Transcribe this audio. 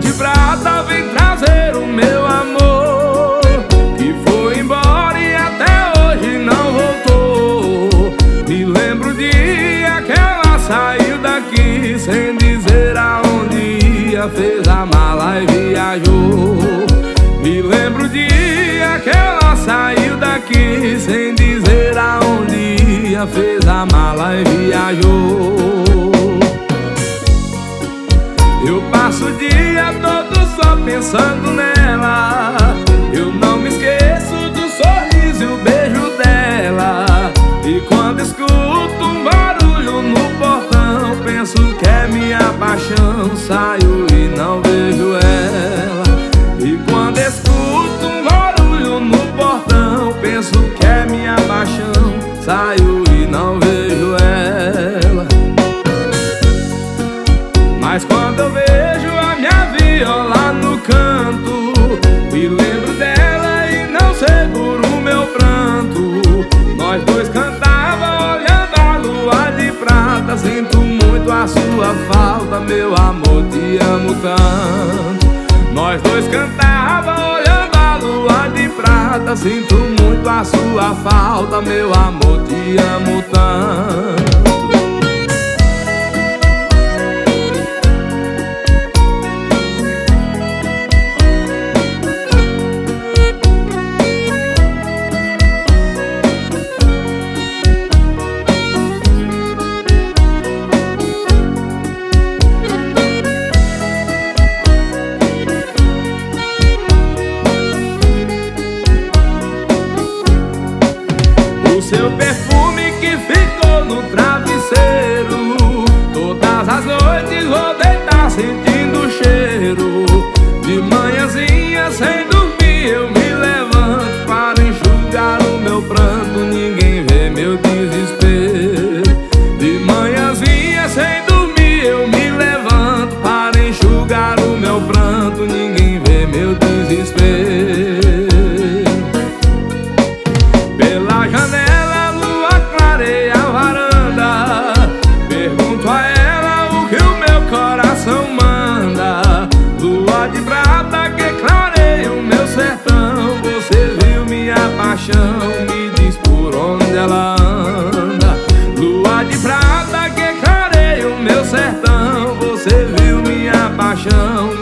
de prata vem trazer o meu amor, que foi embora e até hoje não voltou. Me lembro o dia que ela saiu daqui sem dizer aonde ia, fez a mala e viajou. Me lembro o dia que ela saiu daqui sem dizer aonde ia, fez a mala e viajou. Eu passo o dia todo só pensando nela, eu não me esqueço do sorriso e o beijo dela. E quando escuto um barulho no portão, penso que é minha paixão, saio e não vejo ela. E quando escuto um barulho no portão, penso que é minha paixão, saio e não vejo ela. Mas quando eu vejo a minha viola no canto, me lembro dela e não seguro o meu pranto. Nós dois cantava olhando a lua de prata, sinto muito a sua falta, meu amor, te amo tanto. Nós dois cantava olhando a lua de prata, sinto muito a sua falta, meu amor, te amo tanto. Seu perfume que ficou no travesseiro, todas as noites vou deitar sentindo o cheiro. De manhãzinha sem dormir eu me levanto para enxugar o meu pranto, ninguém vê meu desespero. De manhãzinha sem dormir eu me levanto para enxugar o meu pranto, ninguém vê meu desespero. Pela janela de prata que clareia o meu sertão, você viu minha paixão, me diz por onde ela anda. Lua de prata que clareia o meu sertão, você viu minha paixão,